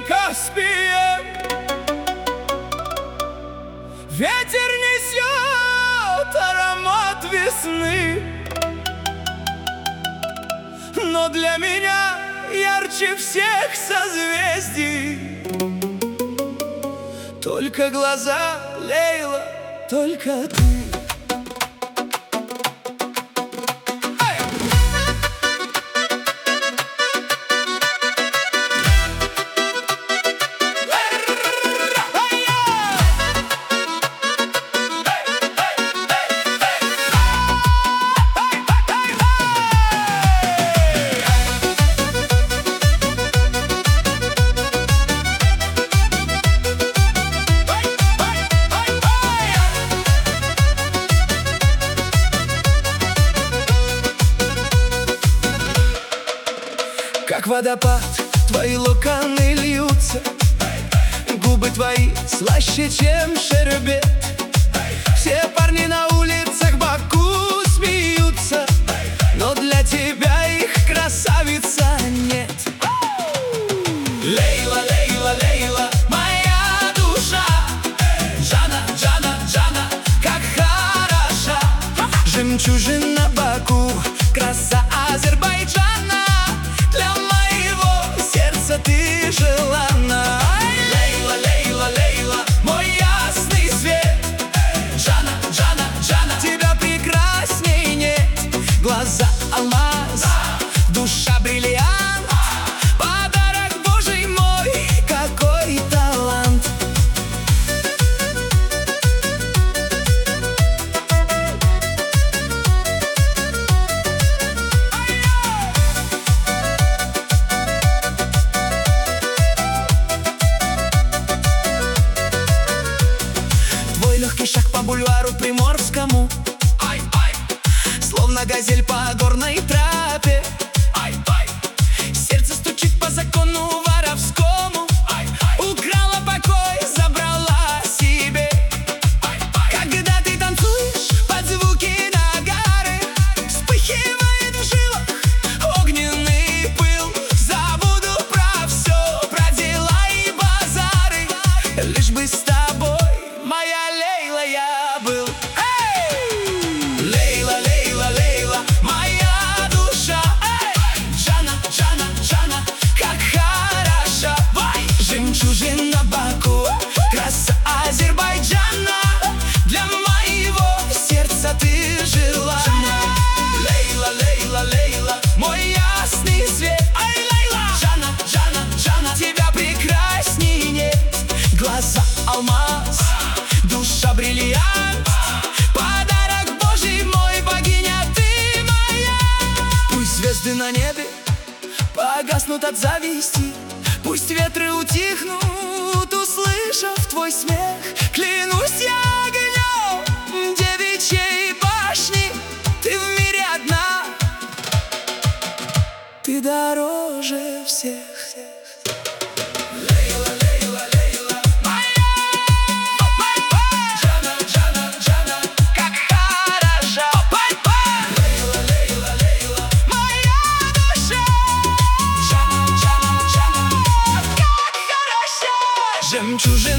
Каспием. Ветер несет аромат весны, но для меня ярче всех созвездий только глаза, Лейла, только ты. Как водопад твои локоны льются, губы твои слаще, чем шербет. Все парни на улицах Баку смеются, но для тебя их, красавица, нет. Лейла, Лейла, Лейла, моя душа, Джана, Джана, Джана, как хороша. Жемчужина Баку, краса Азербайджана, ты желанна. Лейла, Лейла, Лейла, мой ясный свет. Джана, Джана, Джана, тебя прекрасней нет. Глаза алмаз, душа бриллиант, подарок Божий мой, какой талант. Легкий шаг по бульвару Приморскому, ай-ай, словно газель по горной тропе, ай-ай. Сердце стучит по закону воровскому, ай-ай. Украла покой, забрала себе, ай-ай. Когда ты танцуешь под звуки нагары, вспыхивает в жилах огненный пыл. Забуду про все, про дела и базары, лишь бы с тобой, моя Лейла, я был. Лейла, Лейла, Лейла, моя душа, Джана, Джана, Джана, как хороша. Жемчужина Баку, краса Азербайджана, для моего сердца ты желанна. Лейла, Лейла, Лейла, мой ясный свет. Джана, Джана, Джана, тебя прекрасней нет. Глаза алмаз, душа бриллиант, подарок Божий мой, богиня ты моя. Пусть звезды на небе погаснут от зависти, пусть ветры утихнут, услышав твой смех. Клянусь я огнем девичьей башни, ты в мире одна, ты дороже всех. Жемчужина